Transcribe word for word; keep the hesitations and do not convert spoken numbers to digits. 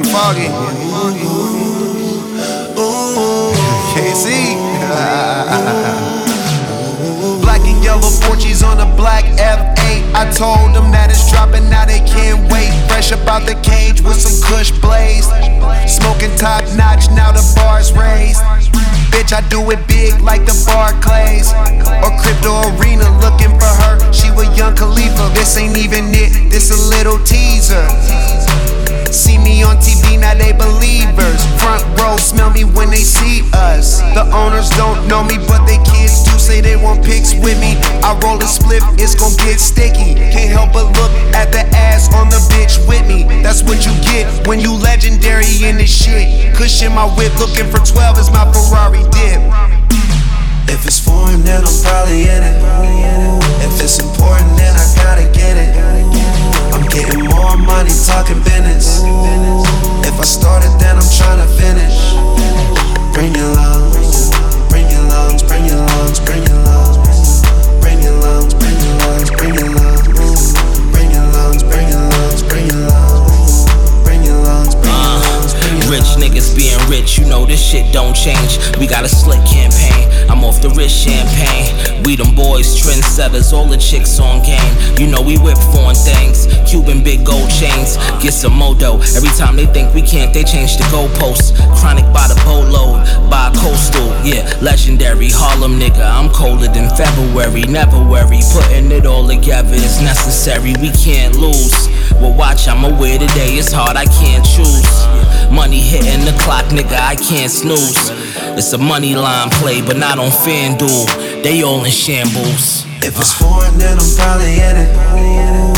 foggy. K C. Black and yellow Porches on a black F eight. I told them that it's dropping, now they can't wait. Fresh up out the cage with some Kush blazed. Smoking top notch, now the bar's raised. Bitch, I do it big like the Barclays or Crypto Arena, looking for her. She was Young Khalifa. This ain't even it, this a little teaser. See me on T V, now they believers. Front row smell me when they see us. The owners don't know me, but they kids do say they want pics with me. I roll a split, it's gon' get sticky. Can't help but look at the ass on the bitch with me. That's what you get when you legendary in this shit. Cushion my whip, looking for twelve is my Ferrari dip. If it's foreign, then I'm probably in it. If it's important, then I gotta get it. I'm getting more money, talking business. If I started, then I'm tryna finish. Bring your lungs, bring your lungs, bring your lungs, bring your lungs, bring your lungs, bring your lungs, bring your lungs, bring your lungs, bring your lungs, bring your lungs, bring your lungs, bring your lungs, bring your lungs. Rich niggas being rich, you know this shit don't change. We got a slick campaign, I'm off the rich champagne. We them boys, trendsetters, all the chicks on game. You know we whip foreign things, Cuban big gold chains. Get some modo, every time they think we can't, they change the goalposts. Chronic by the boatload, by coastal, yeah, legendary Harlem nigga. I'm colder than February, never worry. Putting it all together is necessary, we can't lose. Well watch, I'm aware today, it's hard, I can't choose. Money hitting the clock, nigga, I can't snooze. It's a money line play, but not on FanDuel. They all in shambles. If it's foreign, then I'm probably in it.